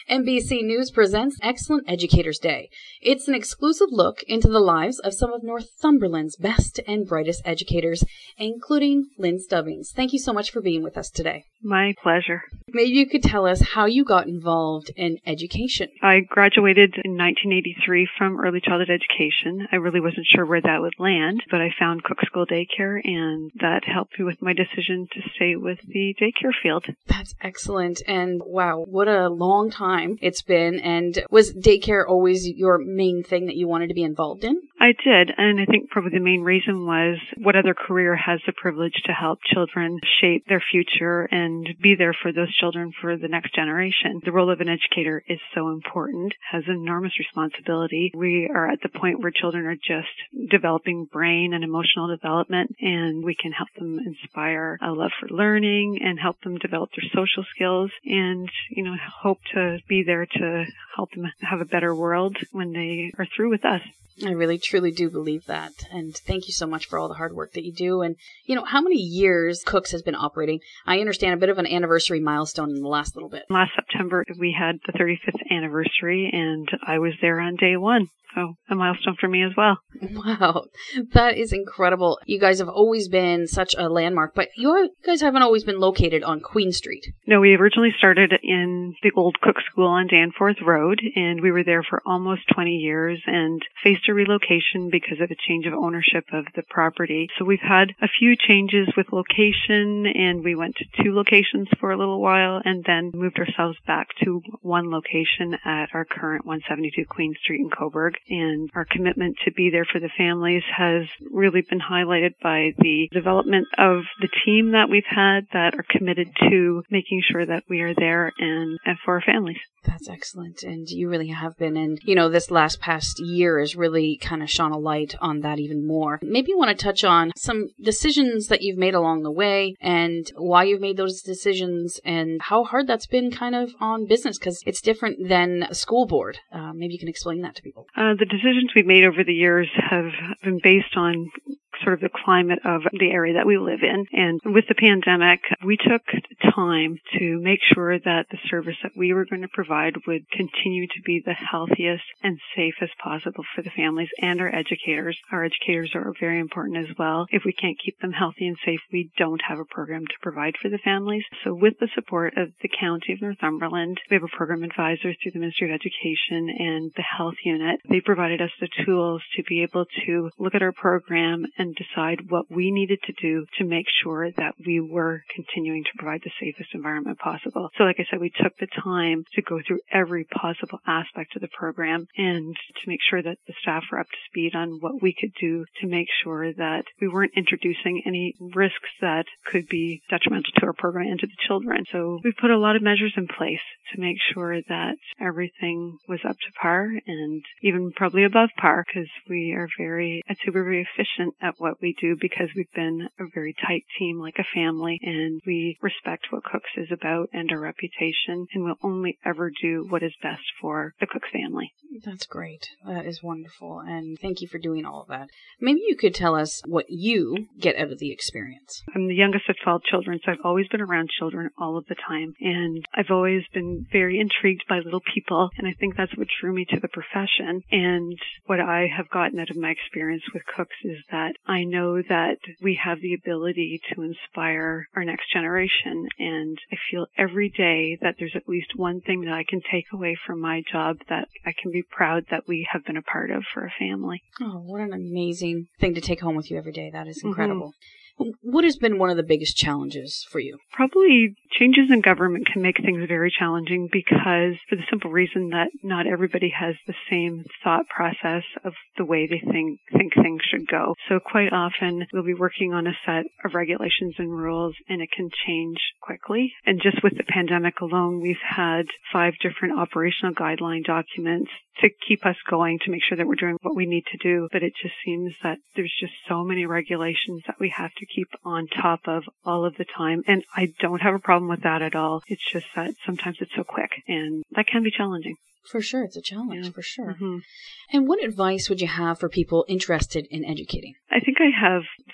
NBC News presents Excellent Educators Day. It's an exclusive look into the lives of some of Northumberland's best and brightest educators, including Lynn Stubbings. Thank you so much for being with us today. My pleasure. Maybe you could tell us how you got involved in education. I graduated in 1983 from early childhood education. I really wasn't sure where that would land, but I found Cook School Daycare, and that helped me with my decision to stay with the daycare field. That's excellent. And wow, what a long time it's been. And was daycare always your main thing that you wanted to be involved in? I did, and I think probably the main reason was what other career has the privilege to help children shape their future and be there for those children for the next generation. The role of an educator is so important, has enormous responsibility. We are at the point where children are just developing brain and emotional development, and we can help them inspire a love for learning and help them develop their social skills and, hope to be there to help them have a better world when they are through with us. I really, truly do believe that. And thank you so much for all the hard work that you do. And, how many years Cooks has been operating? I understand a bit of an anniversary milestone in the last little bit. Last September, we had the 35th anniversary, and I was there on day one. So a milestone for me as well. Wow, that is incredible. You guys have always been such a landmark, but you guys haven't always been located on Queen Street. No, we originally started in the old Cook School on Danforth Road, and we were there for almost 20 years and faced a relocation because of a change of ownership of the property. So we've had a few changes with location, and we went to 2 locations for a little while and then moved ourselves back to one location at our current 172 Queen Street in Coburg. And our commitment to be there for the families has really been highlighted by the development of the team that we've had that are committed to making sure that we are there and for our families. That's excellent. And you really have been. And, this past year has really kind of shone a light on that even more. Maybe you want to touch on some decisions that you've made along the way and why you've made those decisions and how hard that's been kind of on business, because it's different than a school board. Maybe you can explain that to people. The decisions we've made over the years have been based on sort of the climate of the area that we live in. And with the pandemic, we took time to make sure that the service that we were going to provide would continue to be the healthiest and safest possible for the families and our educators. Our educators are very important as well. If we can't keep them healthy and safe, we don't have a program to provide for the families. So with the support of the County of Northumberland, we have a program advisor through the Ministry of Education and the Health Unit. They provided us the tools to be able to look at our program and decide what we needed to do to make sure that we were continuing to provide the safest environment possible. So like I said, we took the time to go through every possible aspect of the program and to make sure that the staff were up to speed on what we could do to make sure that we weren't introducing any risks that could be detrimental to our program and to the children. So we put a lot of measures in place to make sure that everything was up to par and even probably above par, because we're very efficient at what we do because we've been a very tight team, like a family, and we respect what Cooks is about and our reputation, and we'll only ever do what is best for the Cooks family. That's great. That is wonderful, and thank you for doing all of that. Maybe you could tell us what you get out of the experience. I'm the youngest of 12 children, so I've always been around children all of the time, and I've always been very intrigued by little people, and I think that's what drew me to the profession. And what I have gotten out of my experience with Cooks is that I know that we have the ability to inspire our next generation, and I feel every day that there's at least one thing that I can take away from my job that I can be proud that we have been a part of for a family. Oh, what an amazing thing to take home with you every day. That is incredible. Mm-hmm. What has been one of the biggest challenges for you? Probably changes in government can make things very challenging because for the simple reason that not everybody has the same thought process of the way they think things should go. So quite often we'll be working on a set of regulations and rules and it can change quickly. And just with the pandemic alone, we've had 5 different operational guideline documents to keep us going, to make sure that we're doing what we need to do. But it just seems that there's just so many regulations that we have to keep on top of all of the time. And I don't have a problem with that at all. It's just that sometimes it's so quick and that can be challenging. For sure. It's a challenge, for sure. Mm-hmm. And what advice would you have for people interested in educating? I think I have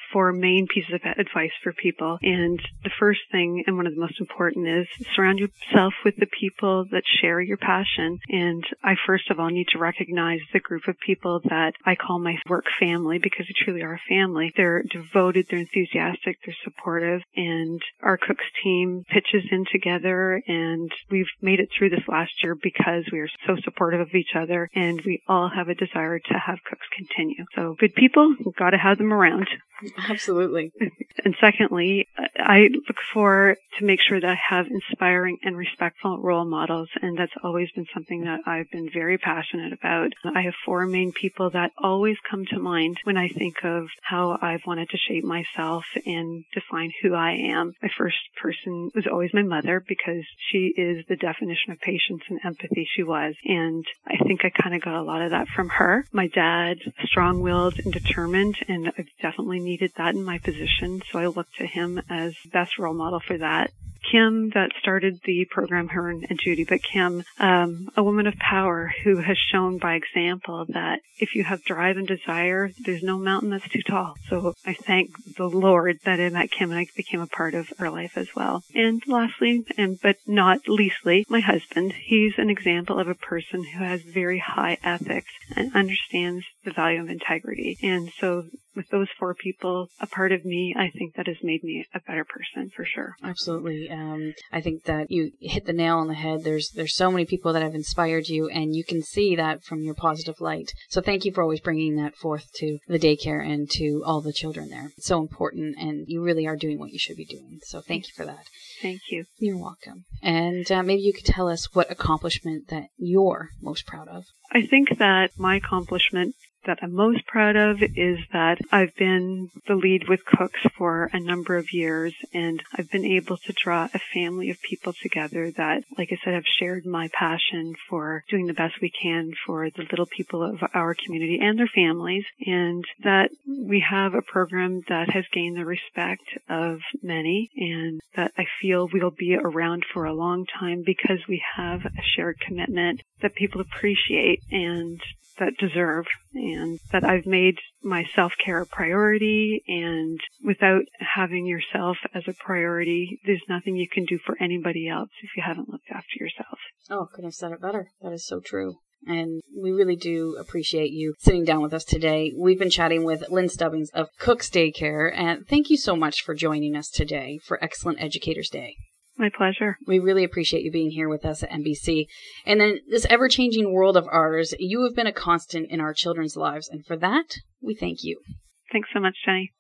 4 main pieces of advice for people. And the first thing, and one of the most important, is surround yourself with the people that share your passion. And I first of all need to recognize the group of people that I call my work family, because we truly are a family. They're devoted, they're enthusiastic, they're supportive, and our Cooks team pitches in together, and we've made it through this last year because we are so supportive of each other, and we all have a desire to have Cooks continue. So good people, we've got to have them around. Absolutely. And secondly, I look for to make sure that I have inspiring and respectful role models, and that's always been something that I've been very passionate about. I have 4 main people that always come to mind when I think of how I've wanted to shape myself and define who I am. My first person was always my mother, because she is the definition of patience and empathy. She was. And I think I kind of got a lot of that from her. My dad, strong-willed and determined, and I've definitely needed that in my position, so I look to him as the best role model for that. Kim, that started the program, her and Judy, but Kim, a woman of power who has shown by example that if you have drive and desire, there's no mountain that's too tall. So I thank the Lord that I met Kim and I became a part of her life as well. And lastly, but not leastly, my husband. He's an example of a person who has very high ethics and understands the value of integrity. And so with those 4 people, a part of me, I think that has made me a better person for sure. Absolutely. I think that you hit the nail on the head. There's so many people that have inspired you, and you can see that from your positive light. So thank you for always bringing that forth to the daycare and to all the children there. It's so important, and you really are doing what you should be doing. So thank you for that. Thank you. You're welcome. And maybe you could tell us what accomplishment that you're most proud of. I think that my accomplishment that I'm most proud of is that I've been the lead with Cooks for a number of years, and I've been able to draw a family of people together that, like I said, have shared my passion for doing the best we can for the little people of our community and their families, and that we have a program that has gained the respect of many, and that I feel will be around for a long time because we have a shared commitment that people appreciate and that deserve, and that I've made my self-care a priority, and without having yourself as a priority, there's nothing you can do for anybody else if you haven't looked after yourself. Oh, couldn't have said it better. That is so true. And we really do appreciate you sitting down with us today. We've been chatting with Lynn Stubbings of Cooks Daycare, and thank you so much for joining us today for Excellent Educators Day. My pleasure. We really appreciate you being here with us at NBC. And in this ever-changing world of ours, you have been a constant in our children's lives, and for that, we thank you. Thanks so much, Jenny.